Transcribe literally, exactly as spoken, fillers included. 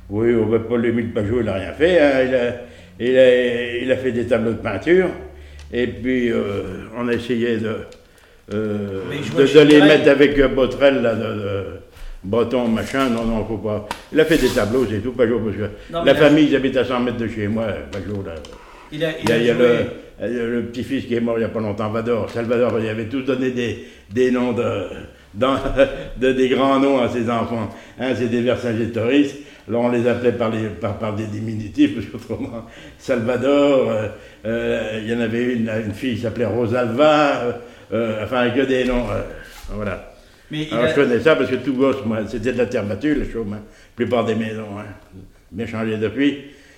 Oui, on va pas Émile Pajot, il n'a rien fait. Hein. Il, a, il, a, il a fait des tableaux de peinture. Et puis, euh, on a essayé de, euh, de, de les mettre avec euh, Botrel, là, de, de Breton, machin. Non, non, faut pas. Il a fait des tableaux, c'est tout, Pajot, parce que non, la famille, a... ils habitent à cent mètres de chez moi, Pajot, là. Il a, il il y a, a, il y a le, le petit-fils qui est mort il n'y a pas longtemps, Vador. Salvador, il avait tous donné des, des noms de, dans, de des grands noms à ses enfants. Hein, c'est des Vercingétorix. Alors on les appelait par, les, par, par des diminutifs, parce qu'autrement, Salvador, euh, euh, il y en avait une, une fille qui s'appelait Rosalva, euh, euh, enfin que des noms, euh, voilà. Mais alors a... je connais ça parce que tout gosse, moi, c'était de la terre battue, le chaume, hein. La plupart des maisons, hein, bien changé depuis.